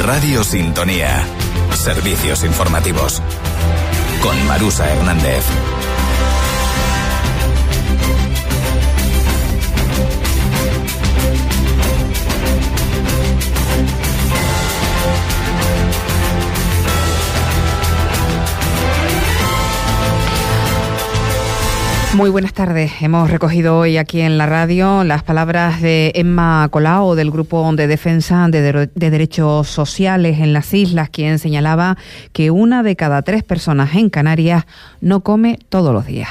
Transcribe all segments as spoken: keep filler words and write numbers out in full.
Radio Sintonía. Servicios informativos. Con Marusa Hernández. Muy buenas tardes. Hemos recogido hoy aquí en la radio las palabras de Emma Colau, del Grupo de Defensa de, de, de Derechos Sociales en las Islas, quien señalaba que una de cada tres personas en Canarias no come todos los días.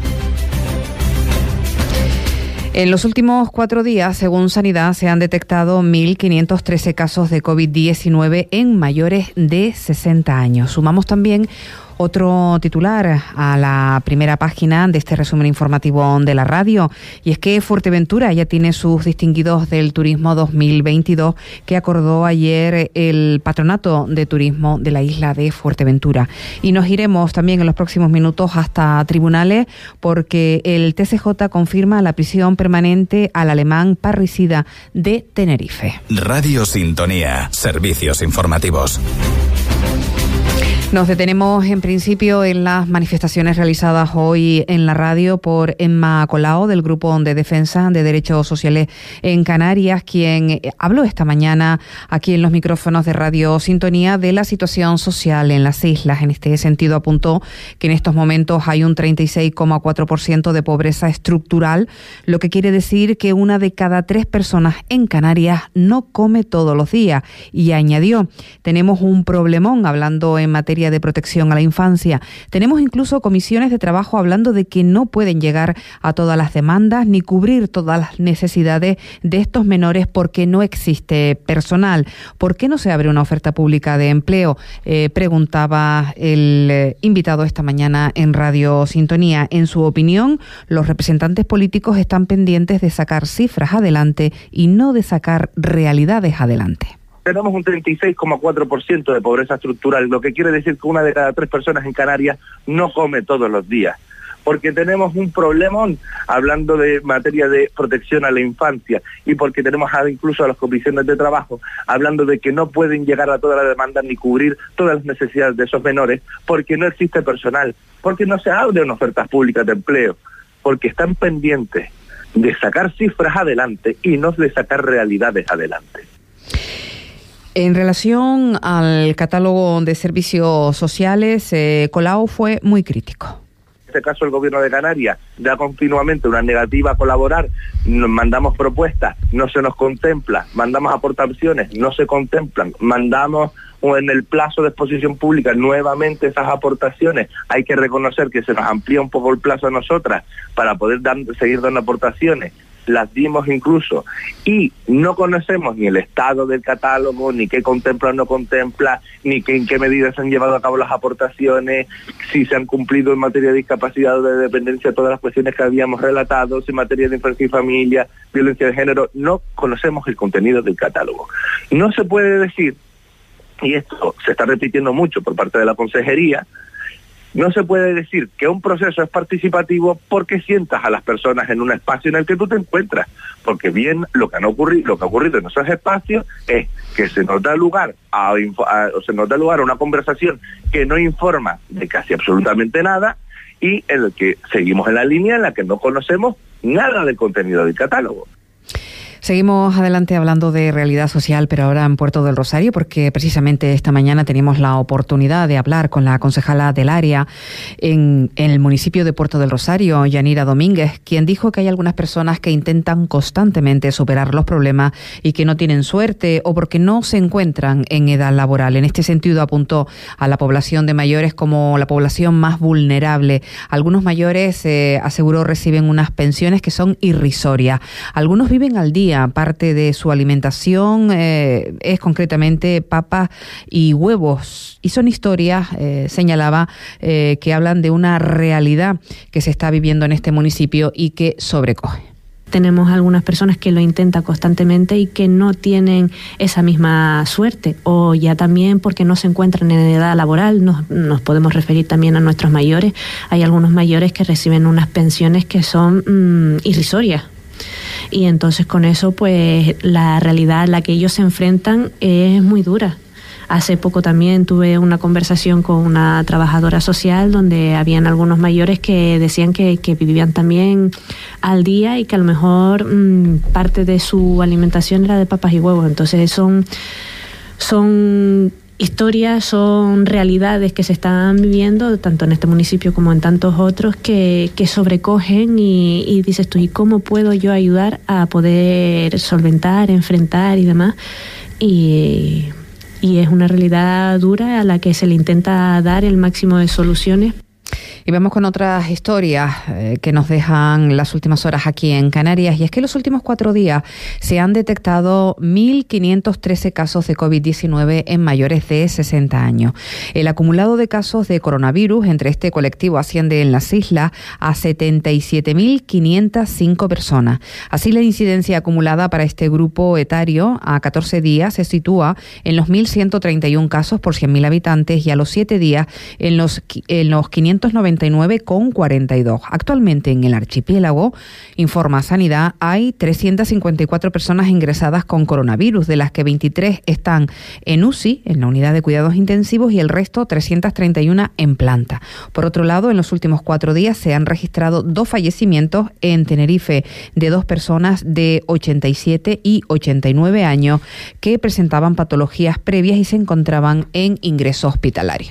En los últimos cuatro días, según Sanidad, se han detectado mil quinientos trece casos de COVID diecinueve en mayores de sesenta años. Sumamos también otro titular a la primera página de este resumen informativo de la radio, y es que Fuerteventura ya tiene sus distinguidos del turismo dos mil veintidós que acordó ayer el Patronato de Turismo de la isla de Fuerteventura. Y nos iremos también en los próximos minutos hasta tribunales, porque el T C J confirma la prisión permanente al alemán parricida de Tenerife. Radio Sintonía, servicios informativos. Nos detenemos en principio en las manifestaciones realizadas hoy en la radio por Emma Colau, del Grupo de Defensa de Derechos Sociales en Canarias, quien habló esta mañana aquí en los micrófonos de Radio Sintonía de la situación social en las islas. En este sentido, apuntó que en estos momentos hay un treinta y seis coma cuatro por ciento de pobreza estructural, lo que quiere decir que una de cada tres personas en Canarias no come todos los días. Y añadió, tenemos un problemón hablando en materia de protección a la infancia. Tenemos incluso comisiones de trabajo hablando de que no pueden llegar a todas las demandas ni cubrir todas las necesidades de estos menores porque no existe personal. ¿Por qué no se abre una oferta pública de empleo? Eh, preguntaba el eh, invitado esta mañana en Radio Sintonía. En su opinión, los representantes políticos están pendientes de sacar cifras adelante y no de sacar realidades adelante. Tenemos un treinta y seis coma cuatro por ciento de pobreza estructural, lo que quiere decir que una de cada tres personas en Canarias no come todos los días. Porque tenemos un problemón hablando de materia de protección a la infancia y porque tenemos incluso a las comisiones de trabajo hablando de que no pueden llegar a toda la demanda ni cubrir todas las necesidades de esos menores porque no existe personal, porque no se abren ofertas públicas de empleo, porque están pendientes de sacar cifras adelante y no de sacar realidades adelante. En relación al catálogo de servicios sociales, eh, Colau fue muy crítico. En este caso el gobierno de Canarias da continuamente una negativa a colaborar, nos mandamos propuestas, no se nos contempla, mandamos aportaciones, no se contemplan, mandamos en el plazo de exposición pública nuevamente esas aportaciones, hay que reconocer que se nos amplía un poco el plazo a nosotras para poder dar, seguir dando aportaciones. Las dimos incluso, y no conocemos ni el estado del catálogo, ni qué contempla o no contempla, ni qué, en qué medidas se han llevado a cabo las aportaciones, si se han cumplido en materia de discapacidad o de dependencia todas las cuestiones que habíamos relatado, si en materia de infancia y familia, violencia de género. No conocemos el contenido del catálogo. No se puede decir, y esto se está repitiendo mucho por parte de la consejería, no se puede decir que un proceso es participativo porque sientas a las personas en un espacio en el que tú te encuentras, porque bien lo que han ocurrido, lo que ha ocurrido en esos espacios es que se nos da lugar a, a o se nos da lugar a una conversación que no informa de casi absolutamente nada y en el que seguimos en la línea en la que no conocemos nada del contenido del catálogo. Seguimos adelante hablando de realidad social, pero ahora en Puerto del Rosario, porque precisamente esta mañana teníamos la oportunidad de hablar con la concejala del área en, en el municipio de Puerto del Rosario, Yanira Domínguez, quien dijo que hay algunas personas que intentan constantemente superar los problemas y que no tienen suerte o porque no se encuentran en edad laboral. En este sentido apuntó a la población de mayores como la población más vulnerable. Algunos mayores, eh, aseguró, reciben unas pensiones que son irrisorias. Algunos viven al día. Parte de su alimentación eh, es concretamente papas y huevos. Y son historias, eh, señalaba, eh, que hablan de una realidad que se está viviendo en este municipio y que sobrecoge. Tenemos algunas personas que lo intentan constantemente y que no tienen esa misma suerte, o ya también porque no se encuentran en edad laboral. Nos, nos podemos referir también a nuestros mayores. Hay algunos mayores que reciben unas pensiones que son mmm, irrisorias. Y entonces con eso pues la realidad a la que ellos se enfrentan es muy dura. Hace poco también tuve una conversación con una trabajadora social donde habían algunos mayores que decían que, que vivían también al día y que a lo mejor mmm, parte de su alimentación era de papas y huevos. Entonces son, son historias, son realidades que se están viviendo tanto en este municipio como en tantos otros que, que sobrecogen y, y dices tú, ¿y cómo puedo yo ayudar a poder solventar, enfrentar y demás? Y, y es una realidad dura a la que se le intenta dar el máximo de soluciones. Y vamos con otras historias eh, que nos dejan las últimas horas aquí en Canarias. Y es que en los últimos cuatro días se han detectado mil quinientos trece casos de covid diecinueve en mayores de sesenta años. El acumulado de casos de coronavirus entre este colectivo asciende en las islas a setenta y siete mil quinientas cinco personas. Así, la incidencia acumulada para este grupo etario a catorce días se sitúa en los mil ciento treinta y uno casos por cien mil habitantes y a los siete días en los, en los quinientos noventa y nueve con cuarenta y dos. Actualmente en el archipiélago, informa Sanidad, hay trescientas cincuenta y cuatro personas ingresadas con coronavirus, de las que veintitrés están en U C I, en la unidad de cuidados intensivos, y el resto, trescientas treinta y uno, en planta. Por otro lado, en los últimos cuatro días se han registrado dos fallecimientos en Tenerife de dos personas de ochenta y siete y ochenta y nueve años que presentaban patologías previas y se encontraban en ingreso hospitalario.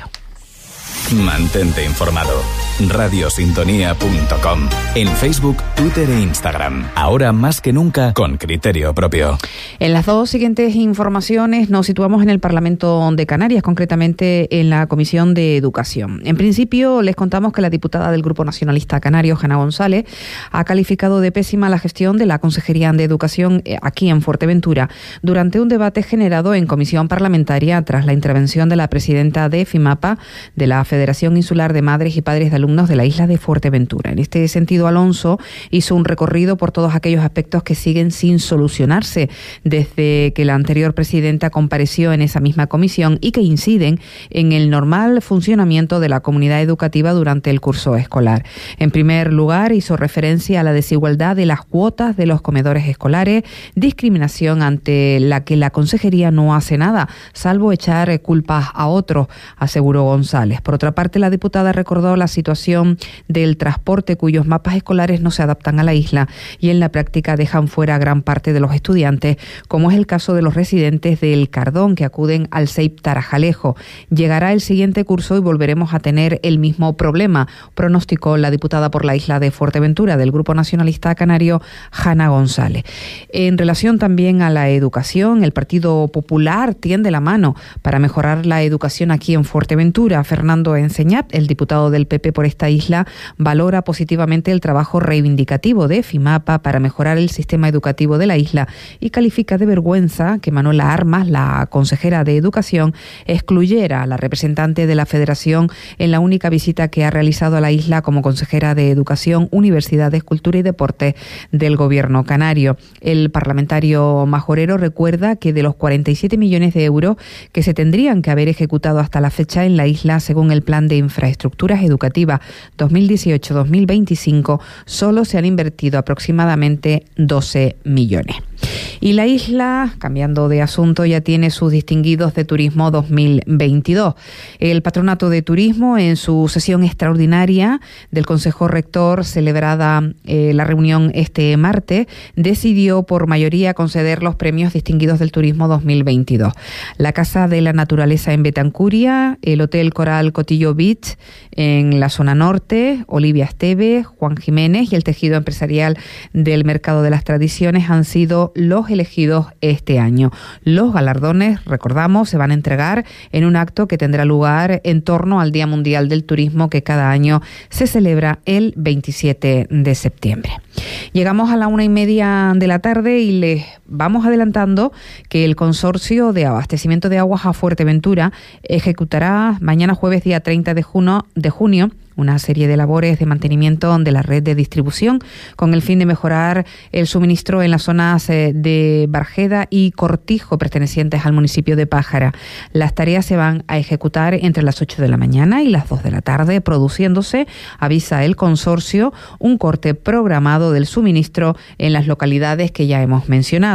Mantente informado. radio sintonía punto com. En Facebook, Twitter e Instagram. Ahora más que nunca con criterio propio. En las dos siguientes informaciones nos situamos en el Parlamento de Canarias, concretamente en la Comisión de Educación. En principio, les contamos que la diputada del Grupo Nacionalista Canario, Hanna González, ha calificado de pésima la gestión de la Consejería de Educación aquí en Fuerteventura durante un debate generado en comisión parlamentaria tras la intervención de la presidenta de FIMAPA, de la Federación Insular de Madres y Padres de Alumnos de la isla de Fuerteventura. En este sentido, Alonso hizo un recorrido por todos aquellos aspectos que siguen sin solucionarse desde que la anterior presidenta compareció en esa misma comisión y que inciden en el normal funcionamiento de la comunidad educativa durante el curso escolar. En primer lugar, hizo referencia a la desigualdad de las cuotas de los comedores escolares, discriminación ante la que la consejería no hace nada, salvo echar culpas a otros, aseguró González. Por otra parte, la diputada recordó la situación del transporte, cuyos mapas escolares no se adaptan a la isla y en la práctica dejan fuera a gran parte de los estudiantes, como es el caso de los residentes del Cardón que acuden al C E I P Tarajalejo. Llegará el siguiente curso y volveremos a tener el mismo problema, pronosticó la diputada por la isla de Fuerteventura del Grupo Nacionalista Canario, Hanna González. En relación también a la educación, el Partido Popular tiende la mano para mejorar la educación aquí en Fuerteventura. Fernando Enseñat, el diputado del P P por esta isla, valora positivamente el trabajo reivindicativo de FIMAPA para mejorar el sistema educativo de la isla y califica de vergüenza que Manuela Armas, la consejera de Educación, excluyera a la representante de la Federación en la única visita que ha realizado a la isla como consejera de Educación, Universidades, Cultura y Deporte del Gobierno canario. El parlamentario majorero recuerda que de los cuarenta y siete millones de euros que se tendrían que haber ejecutado hasta la fecha en la isla, según el Plan de Infraestructuras Educativas dos mil dieciocho a dos mil veinticinco, solo se han invertido aproximadamente doce millones. Y la isla, cambiando de asunto, ya tiene sus distinguidos de turismo dos mil veintidós. El Patronato de Turismo, en su sesión extraordinaria del Consejo Rector, celebrada eh, la reunión este martes, decidió por mayoría conceder los premios distinguidos del turismo dos mil veintidós. La Casa de la Naturaleza en Betancuria, el Hotel Coral Cotillo Beach en la zona norte, Olivia Esteve, Juan Jiménez y el tejido empresarial del Mercado de las Tradiciones han sido los elegidos este año. Los galardones, recordamos, se van a entregar en un acto que tendrá lugar en torno al Día Mundial del Turismo, que cada año se celebra el veintisiete de septiembre. Llegamos a la una y media de la tarde y les vamos adelantando que el Consorcio de Abastecimiento de Aguas a Fuerteventura ejecutará mañana jueves día treinta de junio, de junio una serie de labores de mantenimiento de la red de distribución con el fin de mejorar el suministro en las zonas de Barjeda y Cortijo pertenecientes al municipio de Pájara. Las tareas se van a ejecutar entre las ocho de la mañana y las dos de la tarde, produciéndose, avisa el consorcio, un corte programado del suministro en las localidades que ya hemos mencionado.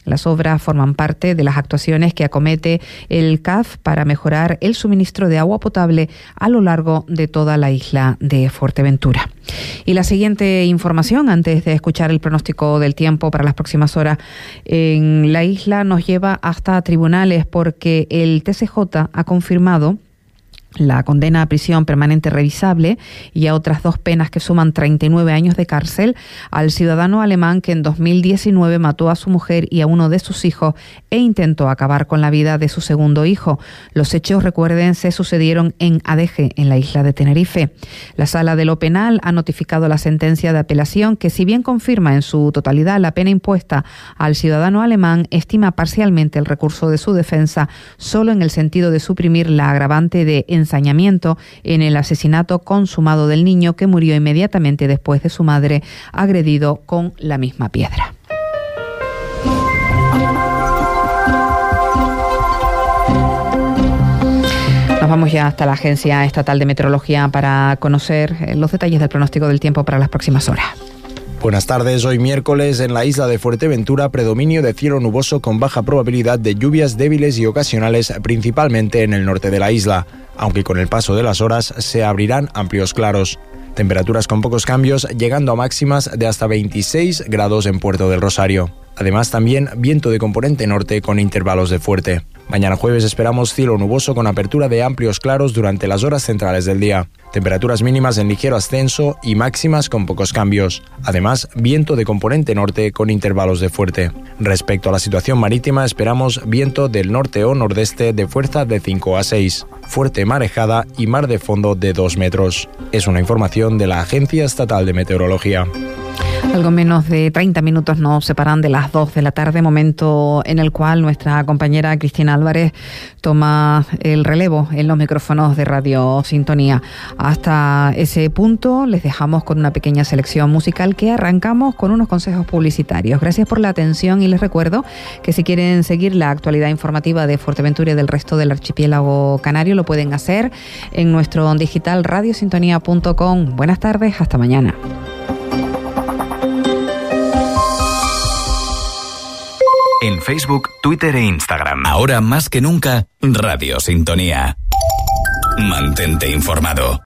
Las obras forman parte de las actuaciones que acomete el C A F para mejorar el suministro de agua potable a lo largo de toda la isla de Fuerteventura. Y la siguiente información, antes de escuchar el pronóstico del tiempo para las próximas horas en la isla, nos lleva hasta tribunales porque el T C J ha confirmado la condena a prisión permanente revisable y a otras dos penas que suman treinta y nueve años de cárcel al ciudadano alemán que en dos mil diecinueve mató a su mujer y a uno de sus hijos e intentó acabar con la vida de su segundo hijo. Los hechos, recuerden, se sucedieron en Adeje, en la isla de Tenerife. La Sala de lo Penal ha notificado la sentencia de apelación que, si bien confirma en su totalidad la pena impuesta al ciudadano alemán, estima parcialmente el recurso de su defensa solo en el sentido de suprimir la agravante de ensañamiento en el asesinato consumado del niño, que murió inmediatamente después de su madre agredido con la misma piedra. Nos vamos ya hasta la Agencia Estatal de Meteorología para conocer los detalles del pronóstico del tiempo para las próximas horas. Buenas tardes. Hoy miércoles en la isla de Fuerteventura, predominio de cielo nuboso con baja probabilidad de lluvias débiles y ocasionales, principalmente en el norte de la isla, aunque con el paso de las horas se abrirán amplios claros. Temperaturas con pocos cambios, llegando a máximas de hasta veintiséis grados en Puerto del Rosario. Además, también viento de componente norte con intervalos de fuerte. Mañana jueves esperamos cielo nuboso con apertura de amplios claros durante las horas centrales del día. Temperaturas mínimas en ligero ascenso y máximas con pocos cambios. Además, viento de componente norte con intervalos de fuerte. Respecto a la situación marítima, esperamos viento del norte o nordeste de fuerza de cinco a seis. Fuerte marejada y mar de fondo de dos metros. Es una información de la Agencia Estatal de Meteorología. Algo menos de treinta minutos nos separan de las dos de la tarde, momento en el cual nuestra compañera Cristina Álvarez toma el relevo en los micrófonos de Radio Sintonía. Hasta ese punto les dejamos con una pequeña selección musical que arrancamos con unos consejos publicitarios. Gracias por la atención y les recuerdo que si quieren seguir la actualidad informativa de Fuerteventura y del resto del archipiélago canario, lo pueden hacer en nuestro digital radio sintonía punto com. Buenas tardes, hasta mañana. En Facebook, Twitter e Instagram. Ahora más que nunca, Radio Sintonía. Mantente informado.